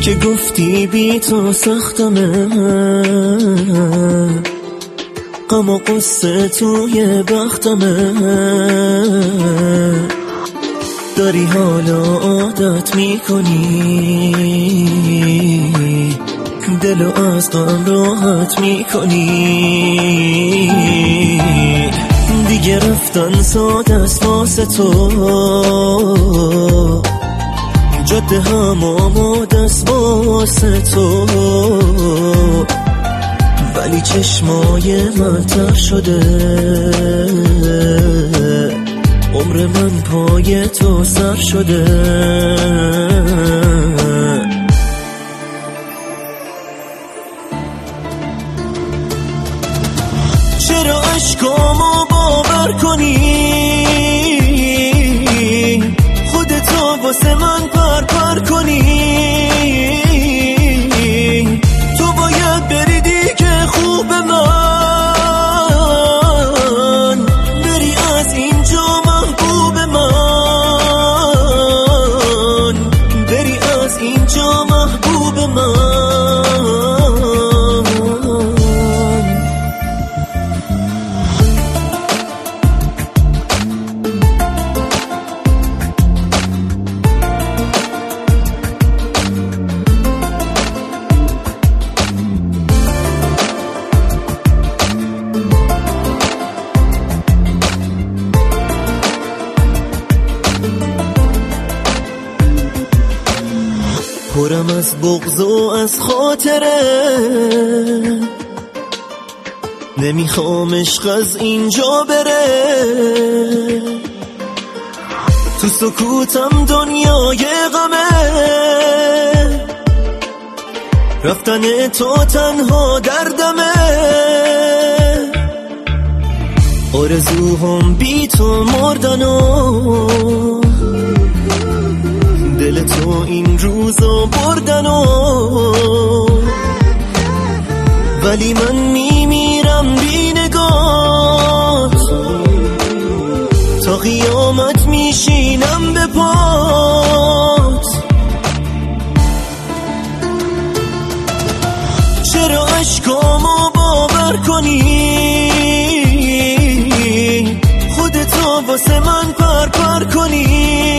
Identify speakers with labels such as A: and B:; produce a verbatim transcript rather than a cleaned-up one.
A: که گفتی بی تو سختمه، غم و قصه توی بختمه. داری حالا عادت میکنی، دلو از غم راحت میکنی. دیگه رفتن ساده است واسه تو، جاده هم آماده است واسه تو، ولی چشمای من تر شده، عمر من پای تو سر شده. چرا عشقامو باور کنی، خودتو واسه من پر پر کنی. تو باید بری دیگه خوب من، بری از اینجا محبوب من، بری از اینجا محبوب من. پرم از بغض و از خاطره، نمیخوام عشق از اینجا بره. تو سکوتم دنیای غمه، رفتن تو تنها دردمه. آرزوهم بی تو مردنو، دل تو این روزا بردنو، ولی من میمیرم بی نگات. تا قیامت میشینم به پات. چرا عشقامو باور کنی، خودتو واسه من پر پر کنی.